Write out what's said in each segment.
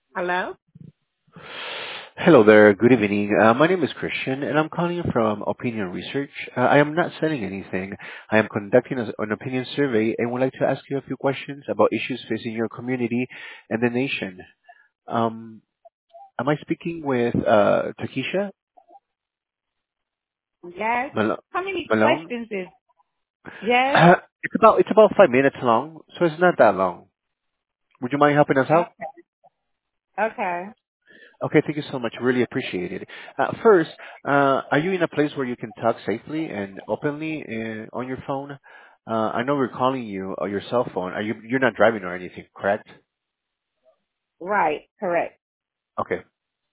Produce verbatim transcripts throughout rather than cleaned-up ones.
Hello? Hello there. Good evening. Uh, my name is Christian, and I'm calling you from Opinion Research. Uh, I am not selling anything. I am conducting a, an opinion survey and would like to ask you a few questions about issues facing your community and the nation. Um, am I speaking with uh, Takesha Yes. Mal- How many Malone? questions is yes? Uh, it's about it's about five minutes long, so it's not that long. Would you mind helping us out? Okay. Okay. Okay, thank you so much. Really appreciate it. Uh, first, uh, are you in a place where you can talk safely and openly uh, on your phone? Uh, I know we're calling you on your cell phone. Are you you're not driving or anything, correct? Right. Correct. Okay.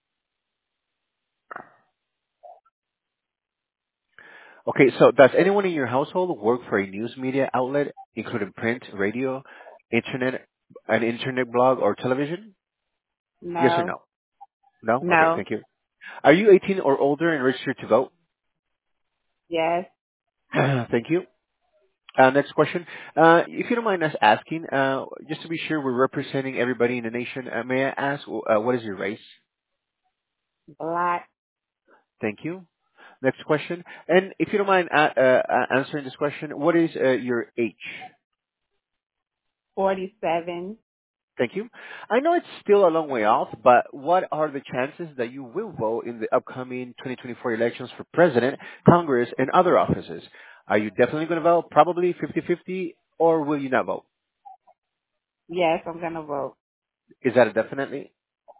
Okay. So, does anyone in your household work for a news media outlet, including print, radio, internet, an internet blog, or television? Yes or No. no? No. Okay. No. Thank you. Are you eighteen or older and registered to vote? Yes. Thank you. Uh, Next question. Uh, If you don't mind us asking, uh, just to be sure we're representing everybody in the nation, uh, may I ask, uh, what is your race? Black. Thank you. Next question. And if you don't mind uh, uh, uh, answering this question, what is uh, your age? Forty-seven. Thank you. I know it's still a long way off, but what are the chances that you will vote in the upcoming twenty twenty-four elections for president, Congress, and other offices? Are you definitely going to vote? Probably fifty-fifty, or will you not vote? Yes, I'm gonna vote. Is that a definitely?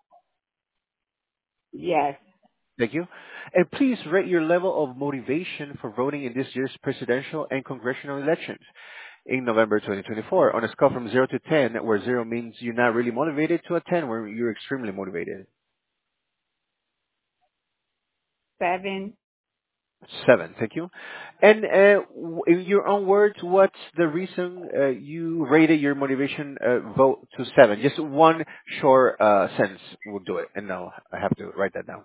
Yes. Thank you. And please rate your level of motivation for voting in this year's presidential and congressional elections in November twenty twenty-four on a scale from zero to ten, where zero means you're not really motivated, to a ten, where you're extremely motivated. Seven. Seven. Thank you. And uh, w- in your own words, what's the reason uh, you rated your motivation uh, vote to seven? Just one short uh, sentence will do it. And now I have to write that down.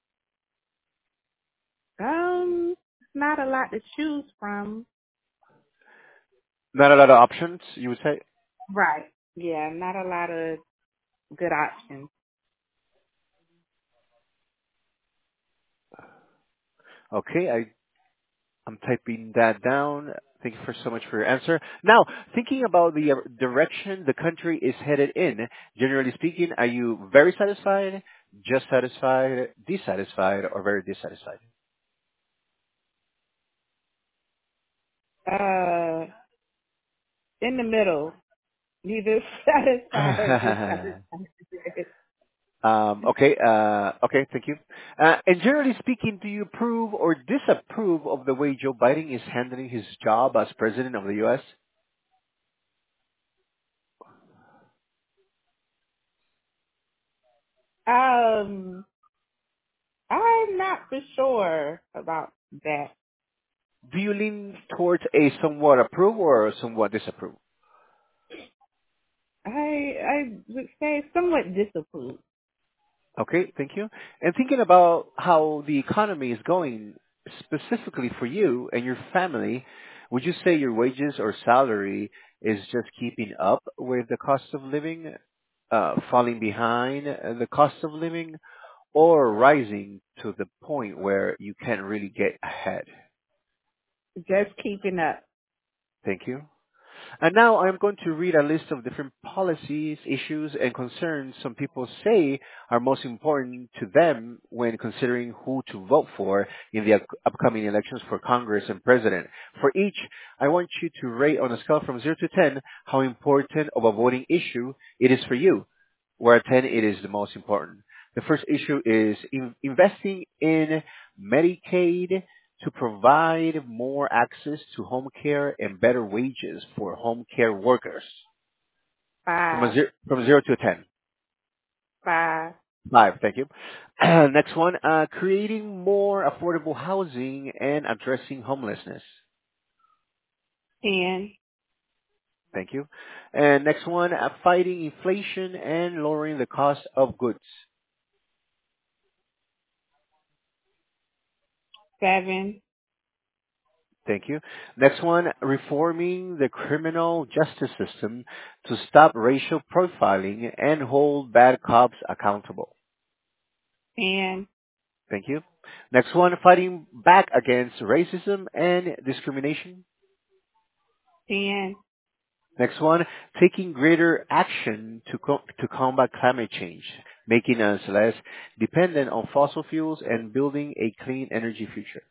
Um, not a lot to choose from. Not a lot of options, you would say? Right. Yeah, not a lot of good options. Okay, I I'm typing that down. Thank you for so much for your answer. Now, thinking about the uh, direction the country is headed in, generally speaking, are you very satisfied, just satisfied, dissatisfied, or very dissatisfied? Uh, in the middle. Neither satisfied or dissatisfied. um, okay, uh, okay, thank you. Uh, and generally speaking, do you approve or disapprove of the way Joe Biden is handling his job as president of the U S? um, I'm not for sure about that. Do you lean towards a somewhat approve or somewhat disapprove? I I would say somewhat disapproved. Okay, thank you. And thinking about how the economy is going specifically for you and your family, would you say your wages or salary is just keeping up with the cost of living, uh, falling behind uh, the cost of living, or rising to the point where you can't really get ahead? Just keeping up. Thank you. And now I'm going to read a list of different policies, issues, and concerns some people say are most important to them when considering who to vote for in the up- upcoming elections for Congress and President. For each, I want you to rate on a scale from zero to ten how important of a voting issue it is for you, where ten it is the most important. The first issue is in investing in Medicaid to provide more access to home care and better wages for home care workers. From a Five, zero, from zero to a ten. five, Five, thank you. Next one, uh, creating more affordable housing and addressing homelessness. ten, Thank you. And next one, uh, fighting inflation and lowering the cost of goods. seven, Thank you. Next one, reforming the criminal justice system to stop racial profiling and hold bad cops accountable. ten, Thank you. Next one, fighting back against racism and discrimination. ten, Next one, taking greater action to, co- to combat climate change, making us less dependent on fossil fuels and building a clean energy future.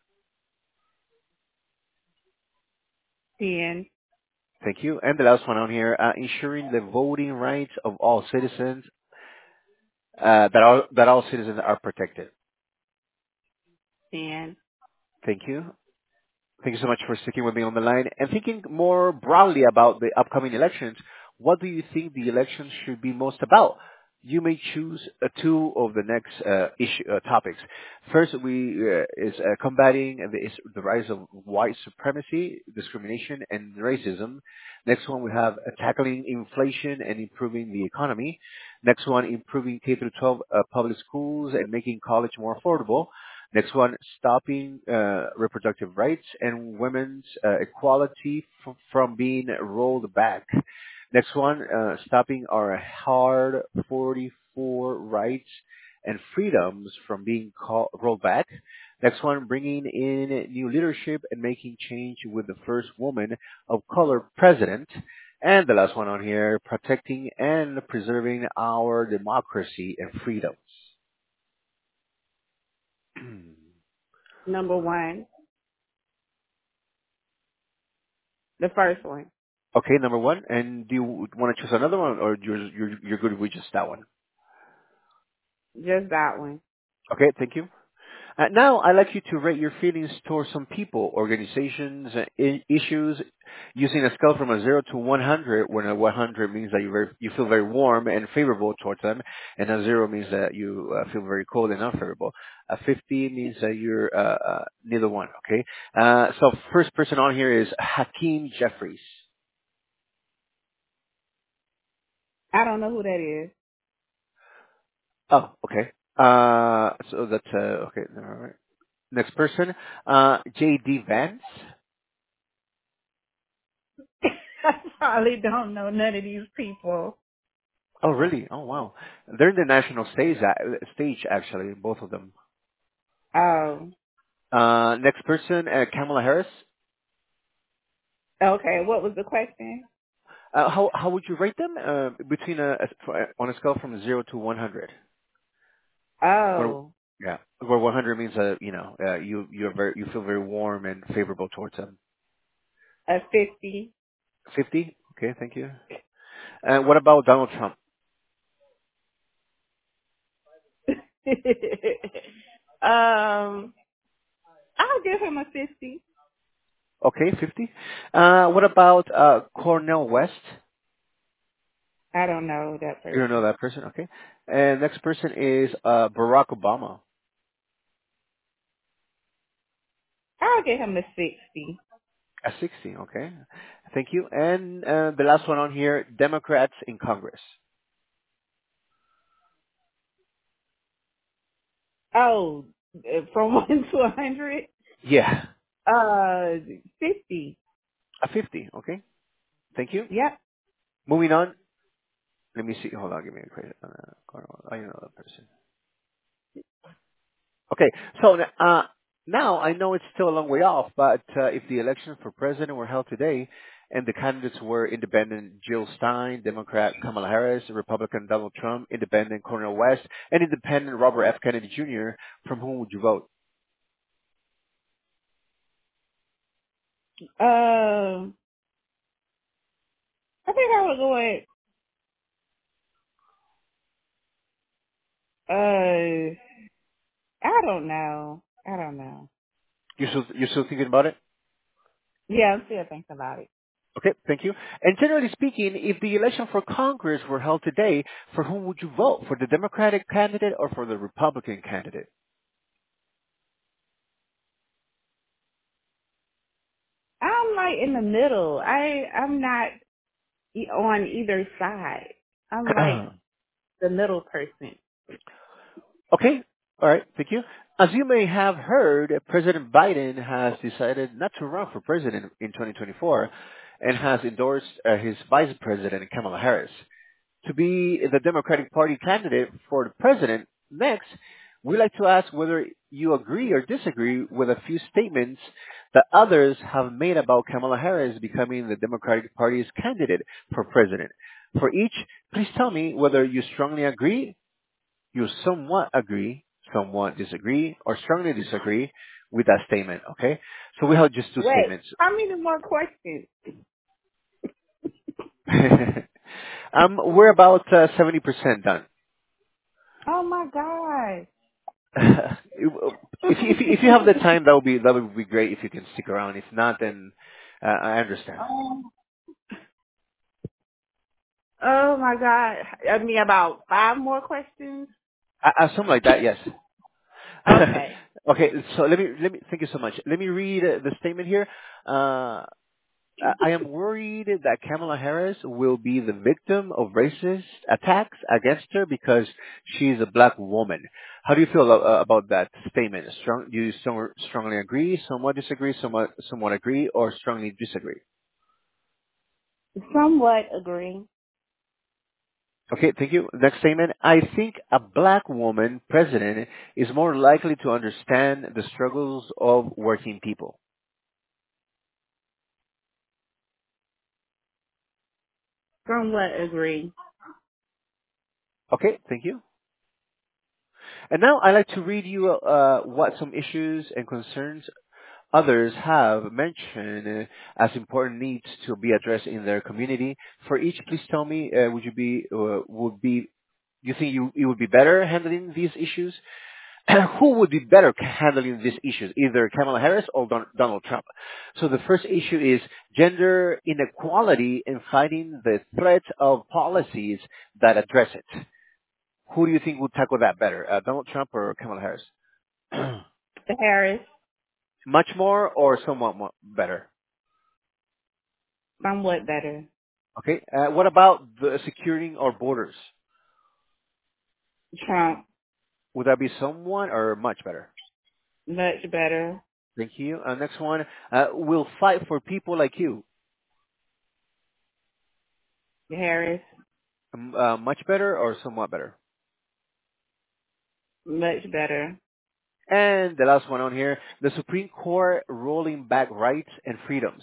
ten, Thank you. And the last one on here, uh, ensuring the voting rights of all citizens, uh, that all, that all citizens are protected. ten. Thank you. Thank you so much for sticking with me on the line. And thinking more broadly about the upcoming elections, what do you think the elections should be most about? You may choose uh, two of the next uh, issue uh, topics. First, we uh, is uh, combating the, is the rise of white supremacy, discrimination, and racism. Next one, we have uh, tackling inflation and improving the economy. Next one, improving K through twelve uh, public schools and making college more affordable. Next one, stopping uh, reproductive rights and women's uh, equality f- from being rolled back. Next one, uh, stopping our hard forty-four rights and freedoms from being call- rolled back. Next one, bringing in new leadership and making change with the first woman of color president. And the last one on here, protecting and preserving our democracy and freedoms. Number one, the first one, Okay, number one. And do you want to choose another one, or you're you're you're good with just that one? just that one. Okay, thank you. Uh, now, I'd like you to rate your feelings towards some people, organizations, uh, I- issues, using a scale from a zero to one hundred, when a one hundred means that you very, you feel very warm and favorable towards them, and a zero means that you uh, feel very cold and unfavorable. A fifty means that you're uh, uh, neither one. Okay. Uh, so, first person on here is Hakeem Jeffries. I don't know who that is. Oh, okay. Uh, so that's uh, okay. All right. Next person, uh, J D Vance. I probably don't know none of these people. Oh, really? Oh, wow. They're in the national stage, a- stage actually, both of them. Oh, Uh, next person, uh, Kamala Harris. okay. What was the question? Uh, how how would you rate them uh, between a, a on a scale from zero to one hundred? Where Oh, yeah, where one hundred means uh, you know uh, you you're very you feel very warm and favorable towards them. a fifty. fifty. Okay, thank you. And what about Donald Trump? um, I'll give him a fifty. Okay, fifty. Uh, what about uh, Cornel West? I don't know that You don't know person. that person, okay? And next person is uh, Barack Obama. I'll give him a sixty. A sixty, okay. Thank you. And uh, the last one on here, Democrats in Congress. Oh, uh, from one to a hundred. Yeah, Uh, fifty. a fifty, okay. Thank you. Yep. Moving on. Let me see. Hold on, give me a credit. Uh, I know that person. Okay, so uh, now I know it's still a long way off, but uh, if the elections for president were held today and the candidates were independent Jill Stein, Democrat Kamala Harris, Republican Donald Trump, independent Cornel West, and independent Robert F. Kennedy Junior, from whom would you vote? Um, I think I would go with. Uh, I don't know. I don't know. You're still, you're still thinking about it? Yeah, I'm still thinking about it. Okay, thank you. And generally speaking, if the election for Congress were held today, for whom would you vote? For the Democratic candidate or for the Republican candidate? I'm like in the middle. I I'm not e- on either side. I'm like the middle person. Okay, all right, thank you. As you may have heard, President Biden has decided not to run for president in twenty twenty-four and has endorsed uh, his vice president, Kamala Harris, to be the Democratic Party candidate for the president. Next, we'd like to ask whether you agree or disagree with a few statements that others have made about Kamala Harris becoming the Democratic Party's candidate for president. For each, please tell me whether you strongly agree, you somewhat agree, somewhat disagree, or strongly disagree with that statement, okay? So we have just two Wait, statements. how many more questions? um, we're about uh, seventy percent done. Oh my God. if, if, if you have the time, that would be that would be great if you can stick around. If not, then uh, I understand. Um, oh my God. I mean, about five more questions. Uh, uh, something like that, yes. Okay. Okay, so let me let me thank you so much. Let me read uh, the statement here. Uh, I I am worried that Kamala Harris will be the victim of racist attacks against her because she's a black woman. How do you feel uh, about that statement? Strong, do you strong, strongly agree, somewhat disagree, somewhat somewhat agree, or strongly disagree? Somewhat agree. Okay, thank you. Next statement. I think a black woman president is more likely to understand the struggles of working people. Somewhat agree. Okay, thank you. And now I'd like to read you uh, what some issues and concerns others have mentioned uh, as important needs to be addressed in their community. For each, please tell me, uh, would you be, uh, would be, you think you, you would be better handling these issues? Who would be better handling these issues, either Kamala Harris or Don- Donald Trump? So the first issue is gender inequality and fighting the threat of policies that address it. Who do you think would tackle that better, uh, Donald Trump or Kamala Harris? Harris. Much more or somewhat more better? Somewhat better. Okay. Uh, what about the securing our borders? Trump. Would that be somewhat or much better? Much better. Thank you. Uh, next one. Uh, we'll fight for people like you. Harris. Um, uh, much better or somewhat better? Much better. And the last one on here, the Supreme Court rolling back rights and freedoms.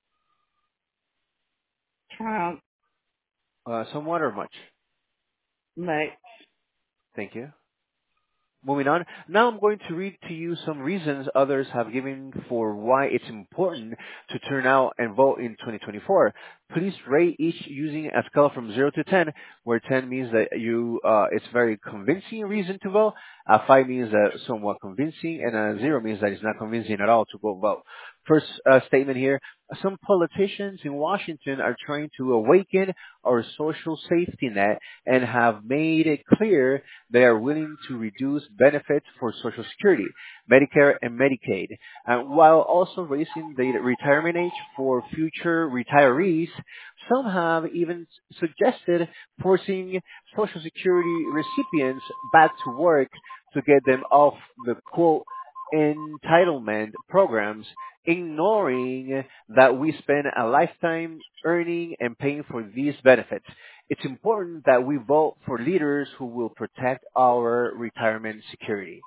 Trump. Uh, somewhat or much? Much. Thank you. Moving on. Now I'm going to read to you some reasons others have given for why it's important to turn out and vote in twenty twenty-four. Please rate each using a scale from zero to ten, where ten means that you, uh, it's very convincing reason to vote, a five means that somewhat convincing, and a zero means that it's not convincing at all to go vote. First uh, statement here. Some politicians in Washington are trying to awaken our social safety net and have made it clear they are willing to reduce benefits for Social Security, Medicare, and Medicaid. And while also raising the retirement age for future retirees, some have even suggested forcing Social Security recipients back to work to get them off the quote entitlement programs, ignoring that we spend a lifetime earning and paying for these benefits. It's important that we vote for leaders who will protect our retirement security.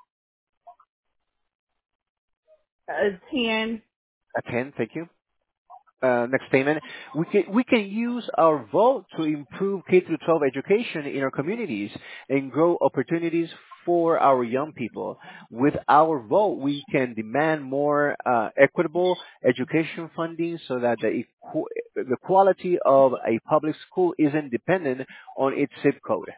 A ten. A ten, thank you. Uh, next statement. We can, we can use our vote to improve K through twelve education in our communities and grow opportunities for our young people. With our vote, we can demand more uh, equitable education funding so that the, equ- the quality of a public school isn't dependent on its zip code.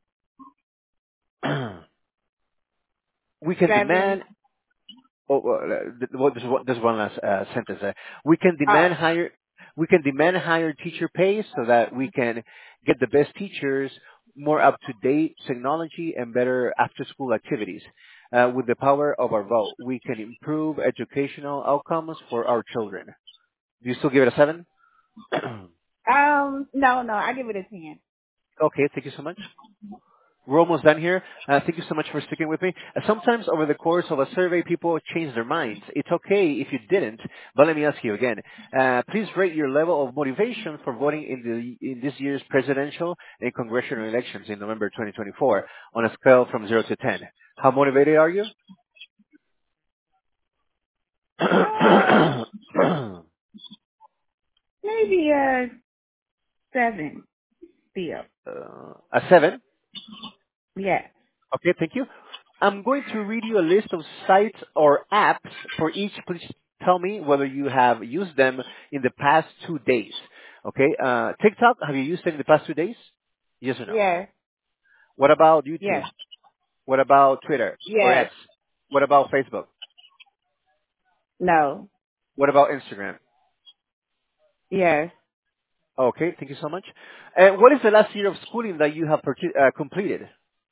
We can Seven. demand. Oh, well, uh, th- well, there's one there's one last uh, sentence there. We can Oh. demand higher. We can demand higher teacher pay so that we can get the best teachers, more up to date technology, and better after school activities. Uh, with the power of our vote, we can improve educational outcomes for our children. Do you still give it a seven? Um. No. No. I give it a ten. Okay, thank you so much. We're almost done here. Uh, thank you so much for sticking with me. Uh, sometimes over the course of a survey, people change their minds. It's okay if you didn't, but let me ask you again. Uh, please rate your level of motivation for voting in, the, in this year's presidential and congressional elections in November twenty twenty-four on a scale from zero to ten. How motivated are you? Uh, uh, maybe a seven still. a seven. Yes. Okay, thank you. I'm going to read you a list of sites or apps for each. Please tell me whether you have used them in the past two days. Okay, uh, TikTok, have you used it in the past two days? Yes or no? Yes. What about YouTube? Yes. What about Twitter or Yes. X? What about Facebook? No. What about Instagram? Yes. Okay, thank you so much. And what is the last year of schooling that you have parti- uh, completed?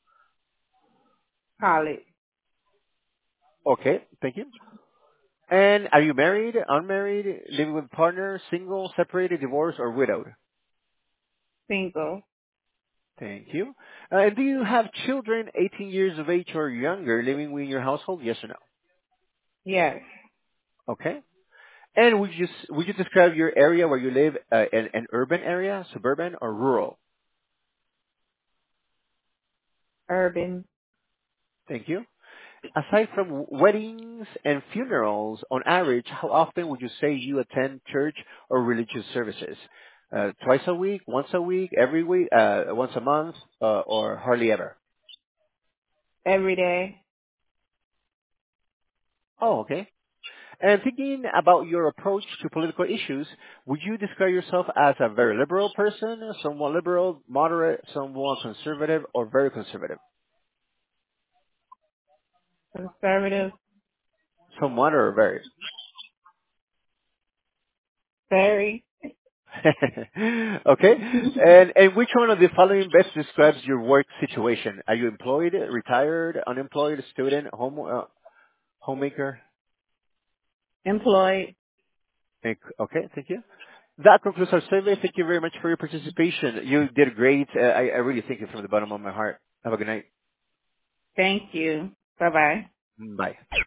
College. Okay, thank you. And are you married, unmarried, living with a partner, single, separated, divorced, or widowed? Single. Thank you. Uh, and do you have children eighteen years of age or younger living in your household? Yes or no? Yes. Okay. And would you s- would you describe your area where you live uh, an, an urban area, suburban, or rural? Urban. Thank you. Aside from weddings and funerals, on average, how often would you say you attend church or religious services? Uh, twice a week, once a week, every week, uh, once a month, uh, or hardly ever? Every day. Oh, okay. And thinking about your approach to political issues, would you describe yourself as a very liberal person, somewhat liberal, moderate, somewhat conservative, or very conservative? Conservative. Somewhat or very? Very. Okay. And and which one of the following best describes your work situation? Are you employed, retired, unemployed, student, home uh, homemaker? Employed. Thank- Okay, thank you. That concludes our survey. Thank you very much for your participation. You did great. Uh, I, I really thank you from the bottom of my heart. Have a good night. Thank you. Bye bye. Bye.